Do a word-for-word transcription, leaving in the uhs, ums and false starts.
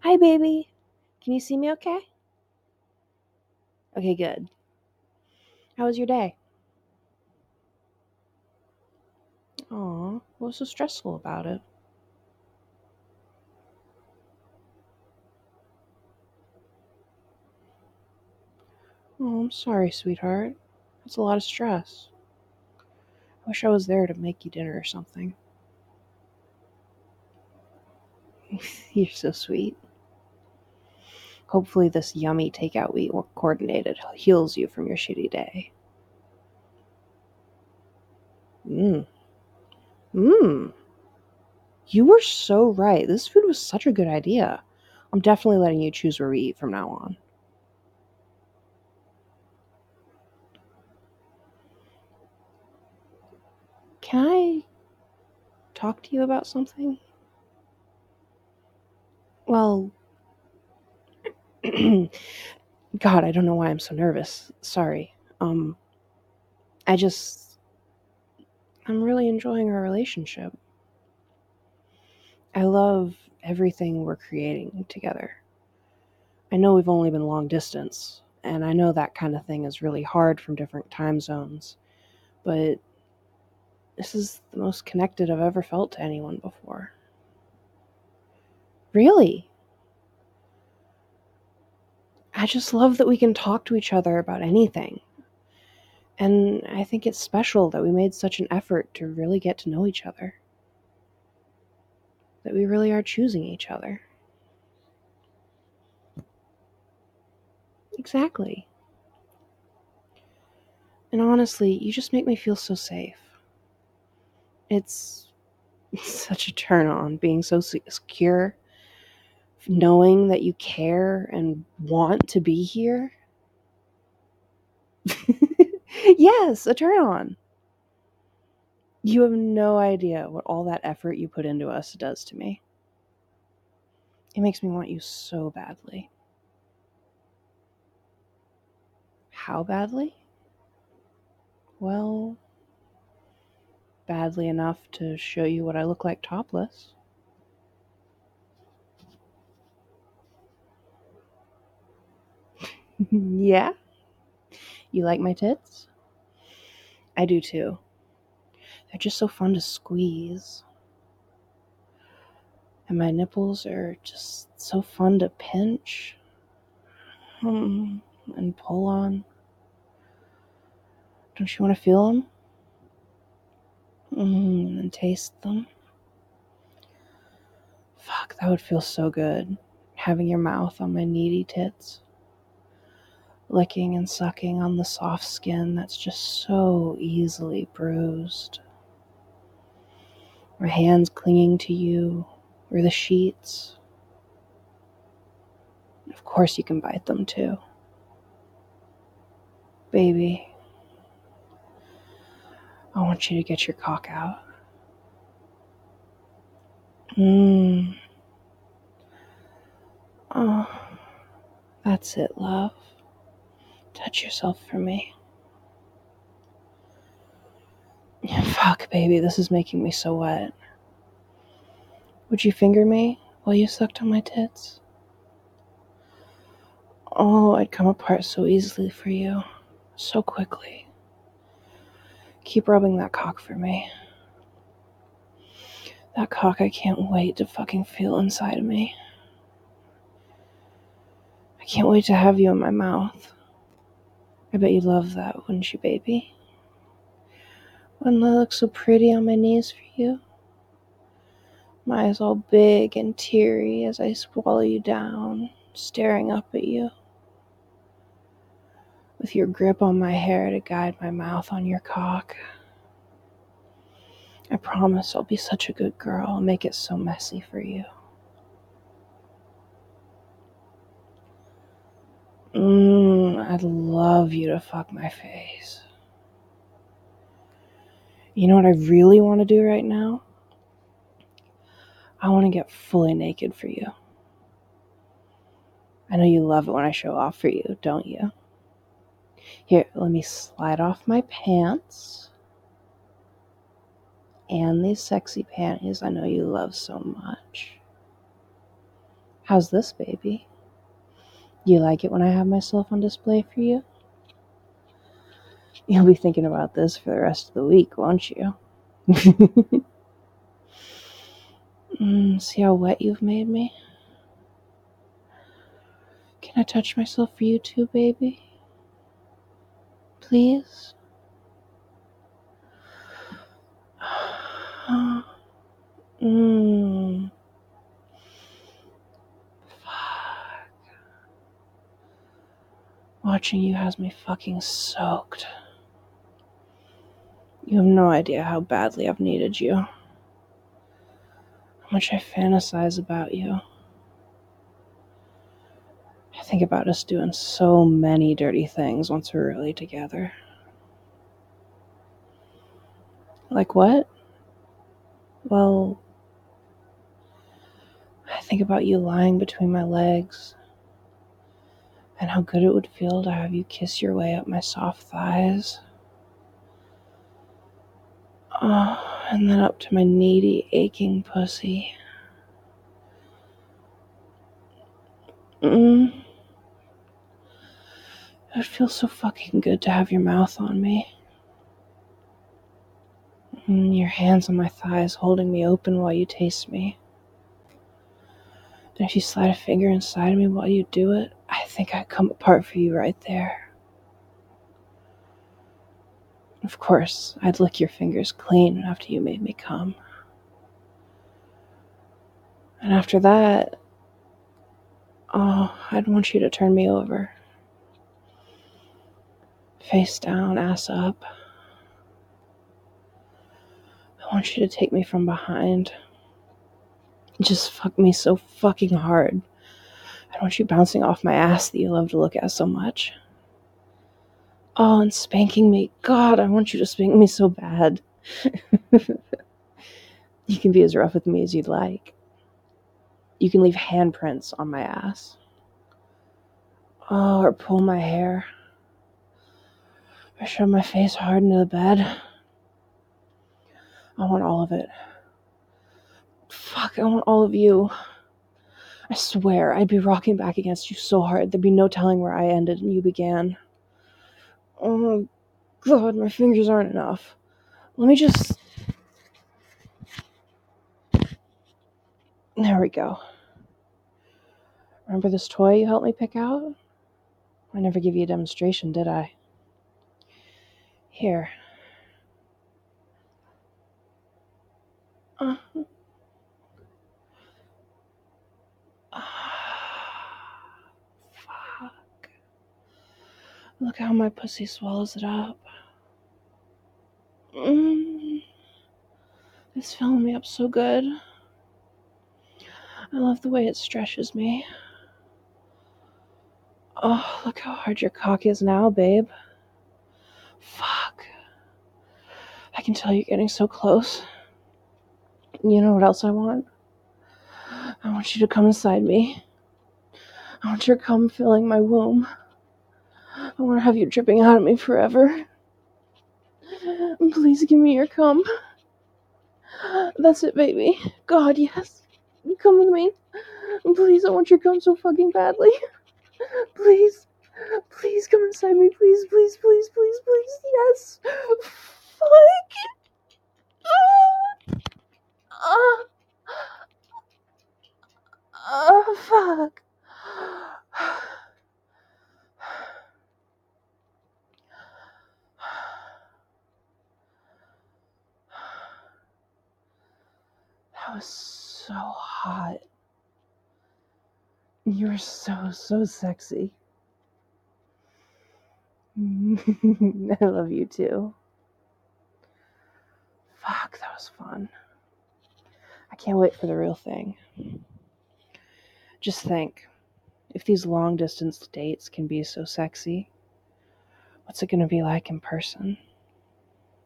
Hi, baby. Can you see me okay? Okay, good. How was your day? Aw, what was so stressful about it? Oh, I'm sorry, sweetheart. That's a lot of stress. I wish I was there to make you dinner or something. You're so sweet. Hopefully, this yummy takeout we coordinated heals you from your shitty day. Mmm. Mmm. You were so right. This food was such a good idea. I'm definitely letting you choose where we eat from now on. Can I talk to you about something? Well, God, I don't know why I'm so nervous. Sorry. Um, I just, I'm really enjoying our relationship. I love everything we're creating together. I know we've only been long distance, and I know that kind of thing is really hard from different time zones, but this is the most connected I've ever felt to anyone before. Really? I just love that we can talk to each other about anything. And I think it's special that we made such an effort to really get to know each other. That we really are choosing each other. Exactly. And honestly, you just make me feel so safe. It's, it's such a turn on being so secure, knowing that you care and want to be here. Yes, a turn on. You have no idea what all that effort you put into us does to me. It makes me want you so badly. How badly? Well, badly enough to show you what I look like topless. Yeah? You like my tits? I do too. They're just so fun to squeeze. And my nipples are just so fun to pinch hmm, and pull on. Don't you want to feel them? Mm, and taste them? Fuck, that would feel so good. Having your mouth on my needy tits. Licking and sucking on the soft skin that's just so easily bruised. My hands clinging to you, or the sheets. Of course you can bite them too. Baby, I want you to get your cock out. Mmm. Oh, that's it, love. Touch yourself for me. Fuck, baby, this is making me so wet. Would you finger me while you sucked on my tits? Oh, I'd come apart so easily for you. So quickly. Keep rubbing that cock for me. That cock I can't wait to fucking feel inside of me. I can't wait to have you in my mouth. I bet you'd love that, wouldn't you, baby? Wouldn't I look so pretty on my knees for you? My eyes all big and teary as I swallow you down, staring up at you. With your grip on my hair to guide my mouth on your cock. I promise I'll be such a good girl. I'll make it so messy for you. Mmm, I'd love you to fuck my face. You know what I really want to do right now? I want to get fully naked for you. I know you love it when I show off for you, don't you? Here, let me slide off my pants. And these sexy panties I know you love so much. How's this, baby? Do you like it when I have myself on display for you? You'll be thinking about this for the rest of the week, won't you? mm, see how wet you've made me? Can I touch myself for you too, baby? Please? Mmm. Fuck. Watching you has me fucking soaked. You have no idea how badly I've needed you. How much I fantasize about you. I think about us doing so many dirty things once we're really together. Like what? Well, I think about you lying between my legs and how good it would feel to have you kiss your way up my soft thighs. Oh, and then up to my needy, aching pussy. Mm. It would feel so fucking good to have your mouth on me. Mm, your hands on my thighs holding me open while you taste me. And if you slide a finger inside of me while you do it, I think I'd come apart for you right there. Of course, I'd lick your fingers clean after you made me come. And after that, oh, I'd want you to turn me over. Face down, ass up. I want you to take me from behind. Just fuck me so fucking hard. I want you bouncing off my ass that you love to look at so much. Oh, and spanking me. God, I want you to spank me so bad. You can be as rough with me as you'd like. You can leave handprints on my ass. Oh, or pull my hair. Or shove my face hard into the bed. I want all of it. Fuck, I want all of you. I swear, I'd be rocking back against you so hard, there'd be no telling where I ended and you began. Oh my god, my fingers aren't enough. Let me just... There we go. Remember this toy you helped me pick out? I never gave you a demonstration, did I? Here. Uh, fuck. Look how my pussy swallows it up. Mm. It's filling me up so good. I love the way it stretches me. Oh, look how hard your cock is now, babe. Fuck. I can tell you're getting so close. You know what else I want? I want you to come inside me. I want your cum filling my womb. I want to have you dripping out of me forever. Please give me your cum. That's it, baby. God, yes. Come with me. Please, I want your cum so fucking badly. Please. Please come inside me. Please, please, please, please, please. Yes. Fuck. Oh, oh fuck. That was so hot. You were so, so sexy. I love you too. Fuck, that was fun. I can't wait for the real thing. Just think, if these long distance dates can be so sexy, what's it gonna be like in person?